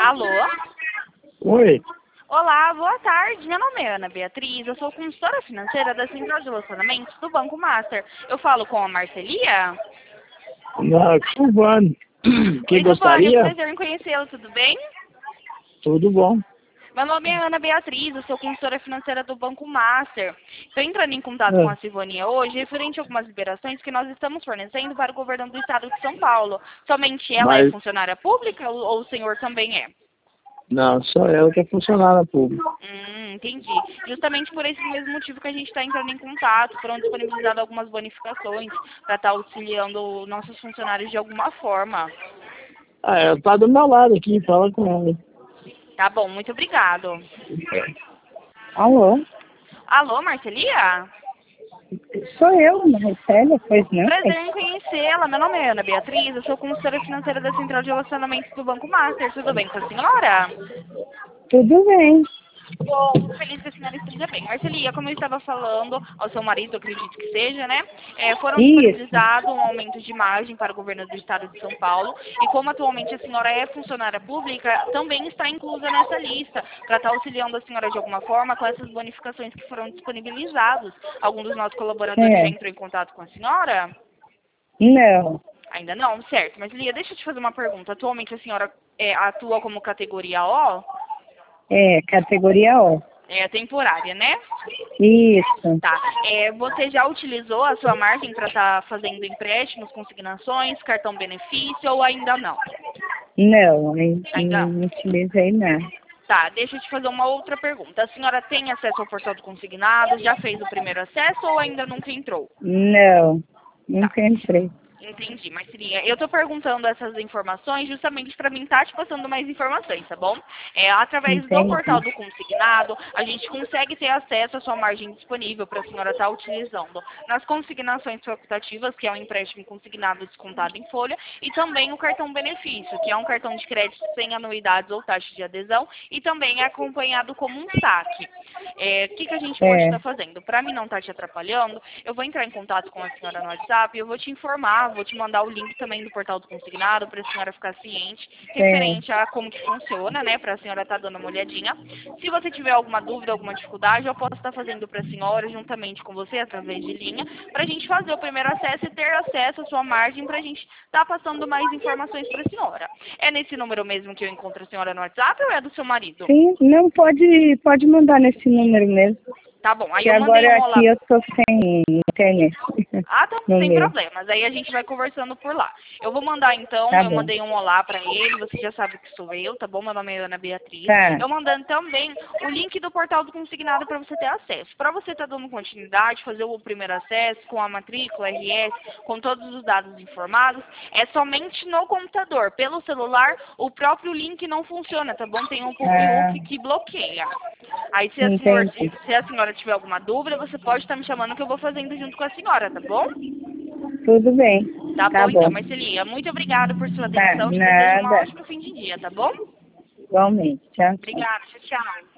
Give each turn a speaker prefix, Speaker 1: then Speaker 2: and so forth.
Speaker 1: Alô?
Speaker 2: Oi.
Speaker 1: Olá, boa tarde. Meu nome é Ana Beatriz, eu sou consultora financeira da Central de Relacionamentos do Banco Master. Eu falo com a Marcelia?
Speaker 2: Silvano. Quem
Speaker 1: Oi, Giovanni, é um
Speaker 2: gostaria?
Speaker 1: prazer em conhecê-lo, tudo bem?
Speaker 2: Tudo bom.
Speaker 1: Meu nome é Ana Beatriz, eu sou consultora financeira do Banco Master. Estou entrando em contato com
Speaker 2: Ah,
Speaker 1: a Silvania hoje referente a algumas liberações que nós estamos fornecendo para o governo do estado de São Paulo. Somente ela é
Speaker 2: Mas,
Speaker 1: funcionária pública ou o senhor também é?
Speaker 2: não, só ela que é funcionária pública.
Speaker 1: Entendi. Justamente por esse mesmo motivo que a gente está entrando em contato, foram disponibilizadas algumas bonificações para estar auxiliando nossos funcionários de alguma forma.
Speaker 2: Ela tá do meu lado aqui, fala com ela.
Speaker 1: Tá bom, muito obrigado.
Speaker 3: Alô?
Speaker 1: Alô, Marcelia?
Speaker 3: Sou eu, Marcélia, pois não?
Speaker 1: Prazer em conhecê-la. Meu nome é Ana Beatriz, eu sou consultora financeira da Central de Relacionamentos do Banco Master. Tudo bem com a senhora?
Speaker 3: Tudo bem.
Speaker 1: Bom, fico feliz que a senhora esteja bem. Marcelia, como eu estava falando ao seu marido, acredito que seja, né? Foram
Speaker 3: Isso.
Speaker 1: disponibilizados um aumento de margem para o governo do estado de São Paulo. E como atualmente a senhora é funcionária pública, também está inclusa nessa lista, para estar auxiliando a senhora de alguma forma com essas bonificações que foram disponibilizadas. Algum dos nossos colaboradores já
Speaker 3: É.
Speaker 1: entrou em contato com a senhora?
Speaker 3: Não.
Speaker 1: Ainda não? Certo. Marcelia, deixa eu te fazer uma pergunta. Atualmente a senhora atua como categoria O?
Speaker 3: É, categoria O.
Speaker 1: É temporária, né?
Speaker 3: Isso.
Speaker 1: Tá. Você já utilizou a sua margem para estar fazendo empréstimos, consignações, cartão benefício ou ainda não?
Speaker 3: Não,
Speaker 1: Ainda não.
Speaker 3: não utilizei não.
Speaker 1: Tá, deixa eu te fazer uma outra pergunta. A senhora tem acesso ao portal do consignado? Já fez o primeiro acesso ou ainda nunca entrou?
Speaker 3: Não,
Speaker 1: Tá.
Speaker 3: nunca entrei.
Speaker 1: Entendi, Marcelinha. Eu tô perguntando essas informações justamente para mim estar te passando mais informações, tá bom? Através do portal
Speaker 3: Entendi.
Speaker 1: do consignado, a gente consegue ter acesso à sua margem disponível para a senhora estar utilizando nas consignações facultativas, que é um empréstimo consignado descontado em folha, e também o cartão benefício, que é um cartão de crédito sem anuidades ou taxa de adesão, e também é acompanhado como um saque. O que a gente pode
Speaker 3: É,
Speaker 1: estar fazendo? Para mim não estar te atrapalhando, eu vou entrar em contato com a senhora no WhatsApp e eu vou te informar, vou te mandar o link também do portal do consignado para a senhora ficar ciente, referente a como que funciona, né, para a senhora estar dando uma olhadinha. Se você tiver alguma dúvida, alguma dificuldade, eu posso estar fazendo para a senhora, juntamente com você, através de linha, para a gente fazer o primeiro acesso e ter acesso à sua margem para a gente estar passando mais informações para a senhora. É nesse número mesmo que eu encontro a senhora no WhatsApp ou é do seu marido?
Speaker 3: sim, não pode mandar nesse número mesmo.
Speaker 1: Tá bom, aí
Speaker 3: Que
Speaker 1: eu mandei um
Speaker 3: agora
Speaker 1: olá.
Speaker 3: aqui eu tô sem internet.
Speaker 1: Ah, tá,
Speaker 3: No
Speaker 1: sem
Speaker 3: meu.
Speaker 1: problemas. Aí a gente vai conversando por lá. Eu vou mandar então,
Speaker 3: Tá
Speaker 1: eu
Speaker 3: bom.
Speaker 1: mandei um olá pra ele, você já sabe que sou eu, tá bom? Meu nome é Ana Beatriz.
Speaker 3: Tá.
Speaker 1: Eu mandando também o link do portal do consignado para você ter acesso. Para você estar dando continuidade, fazer o primeiro acesso com a matrícula, RS, com todos os dados informados, é somente no computador. Pelo celular, o próprio link não funciona, tá bom? Tem um
Speaker 3: Ah,
Speaker 1: PUC que bloqueia. Aí
Speaker 3: entendi.
Speaker 1: se a senhora tiver alguma dúvida, você pode estar me chamando que eu vou fazendo junto com a senhora, tá bom?
Speaker 3: Tudo bem.
Speaker 1: Tá
Speaker 3: Tá
Speaker 1: bom então,
Speaker 3: bom.
Speaker 1: Marcelinha. Muito obrigada por sua
Speaker 3: Tá,
Speaker 1: atenção. Te desejo um
Speaker 3: nada.
Speaker 1: ótimo fim de dia, tá bom?
Speaker 3: Igualmente. Tchau, tchau.
Speaker 1: Obrigada. Tchau, tchau.